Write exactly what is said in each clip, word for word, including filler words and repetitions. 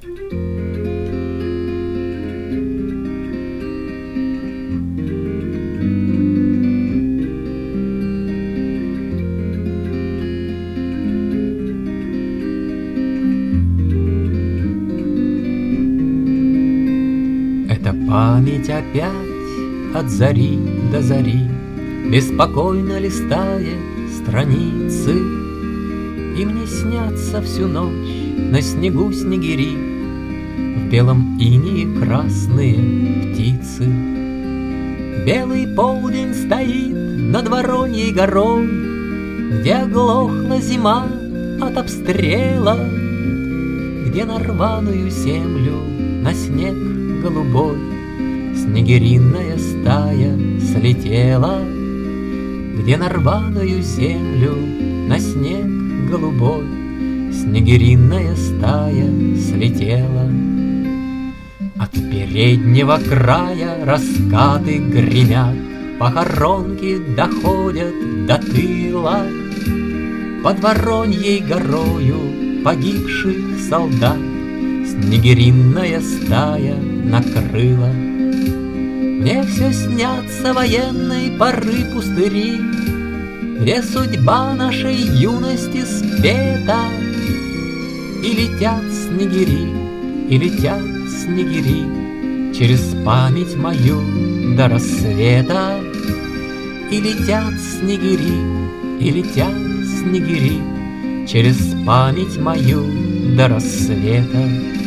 Память опять от зари до зари беспокойно листает страницы, и мне снятся всю ночь на снегу снегири, в белом инее красные птицы. Белый полдень стоит над Вороньей горой, где оглохла зима от обстрела, где на рваную землю, на снег голубой снегириная стая слетела, где на рваную землю, на снег голубой снегириная стая слетела. От переднего края раскаты гремят, похоронки доходят до тыла. Под Вороньей горою погибших солдат снегириная стая накрыла. Мне все снятся военной поры пустыри, где судьба нашей юности спета. И летят снегири, и летят снегири через память мою до рассвета. И летят снегири, и летят снегири через память мою до рассвета.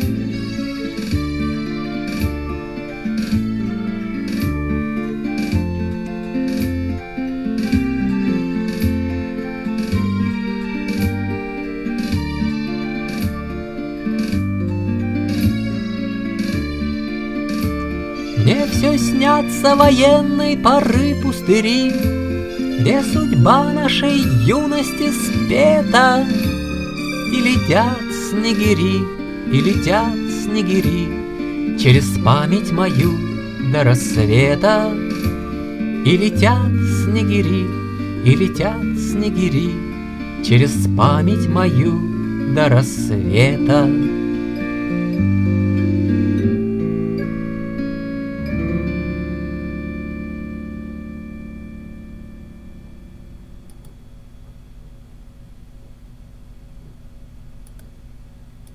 Мне все снятся военной поры пустыри, где судьба нашей юности спета. И летят снегири, и летят снегири через память мою до рассвета. И летят снегири, и летят снегири через память мою до рассвета.